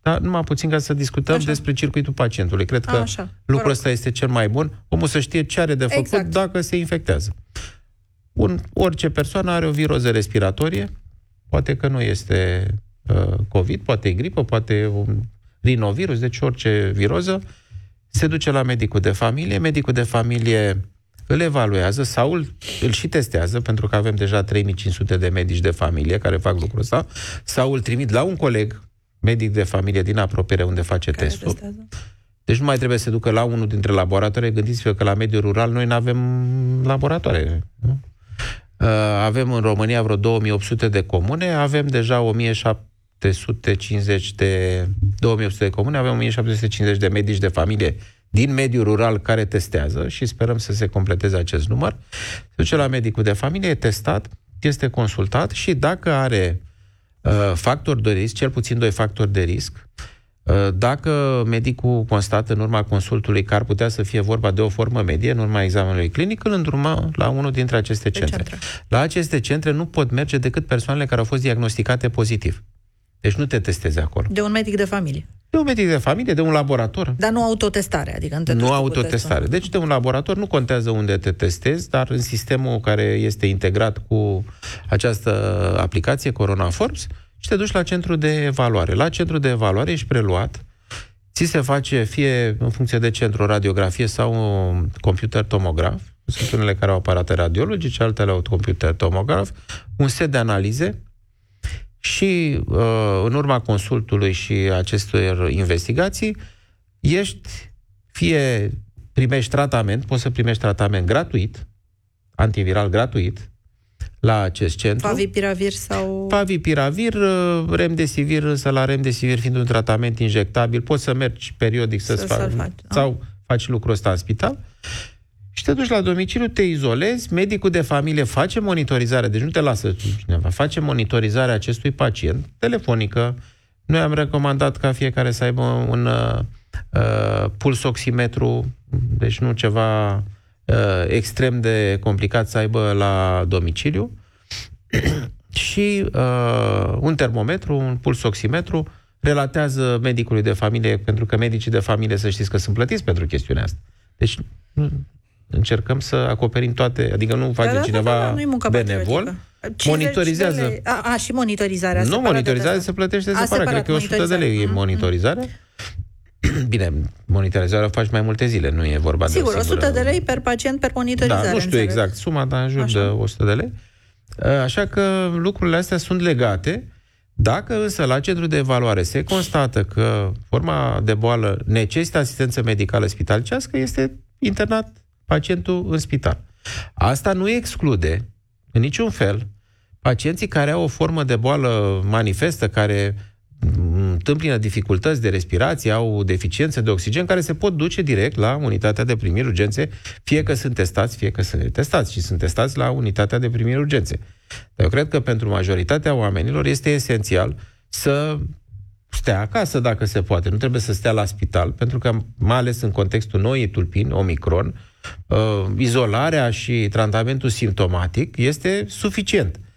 dar numai puțin ca să discutăm despre circuitul pacientului. Cred că lucrul ăsta este cel mai bun. Omul să știe ce are de făcut dacă se infectează. Orice persoană are o viroză respiratorie, poate că nu este COVID, poate e gripă, poate e un rinovirus, deci orice viroză, se duce la medicul de familie, medicul de familie îl evaluează sau îl și testează, pentru că avem deja 3500 de medici de familie care fac lucrul ăsta, sau îl trimit la un coleg medic de familie din apropiere unde face testul. Deci nu mai trebuie să se ducă la unul dintre laboratoare. Gândiți-vă că la mediul rural noi nu avem laboratoare. Nu? Avem în România vreo 2800 de comune, avem deja 2850 de comune, avem 1750 de medici de familie din mediul rural care testează și sperăm să se completeze acest număr. Se duce la medicul de familie, e testat, este consultat și dacă are factori de risc, cel puțin 2 factori de risc, dacă medicul constată în urma consultului că ar putea să fie vorba de o formă medie, în urma examenului clinic, îl îndruma la unul dintre aceste centre. La aceste centre nu pot merge decât persoanele care au fost diagnosticate pozitiv. Deci nu te testezi acolo. De un medic de familie. De un medic de familie, de un laborator. Dar nu autotestare, adică nu autotestare. Deci de un laborator nu contează unde te testezi, dar în sistemul care este integrat cu această aplicație Corona Forms și te duci la centru de evaluare. La centru de evaluare ești preluat, ți se face fie în funcție de centru radiografie sau un computer tomograf. Sunt unele care au aparate radiologice, altele au computer tomograf, un set de analize și în urma consultului și acestor investigații fie primești tratament, poți să primești tratament gratuit, antiviral gratuit, la acest centru. Favipiravir sau... Favipiravir, remdesivir, însă la remdesivir fiind un tratament injectabil, poți să mergi periodic să-ți faci, sau faci lucrul ăsta în spital și te duci la domiciliu, te izolezi, medicul de familie face monitorizare, deci nu te lasă cineva, face monitorizarea acestui pacient, telefonică. Noi am recomandat ca fiecare să aibă un pulsoximetru, deci nu ceva extrem de complicat să aibă la domiciliu și un termometru, un pulsoximetru, relatează medicului de familie, pentru că medicii de familie, să știți că sunt plătiți pentru chestiunea asta. Deci încercăm să acoperim toate, adică nu face cineva benevol, monitorizează. Și monitorizarea. Nu, monitorizarea se plătește separat, cred că e 100 de lei monitorizarea. Bine, monitorizarea o faci mai multe zile, nu e vorba de o singură... 100 de lei per pacient per monitorizare. Da, nu știu exact suma, dar în jur de 100 de lei. Așa că lucrurile astea sunt legate. Dacă însă la centru de evaluare se constată că forma de boală necesită asistență medicală spitalicească, este internat pacientul în spital. Asta nu exclude în niciun fel pacienții care au o formă de boală manifestă, care întâmpină dificultăți de respirație, au deficiențe de oxigen, care se pot duce direct la unitatea de primiri urgențe, fie că sunt testați, fie că sunt netestați și sunt testați la unitatea de primiri urgențe. Dar eu cred că pentru majoritatea oamenilor este esențial să stea acasă dacă se poate. Nu trebuie să stea la spital, pentru că, mai ales în contextul noii tulpini, Omicron, izolarea și tratamentul simptomatic este suficient.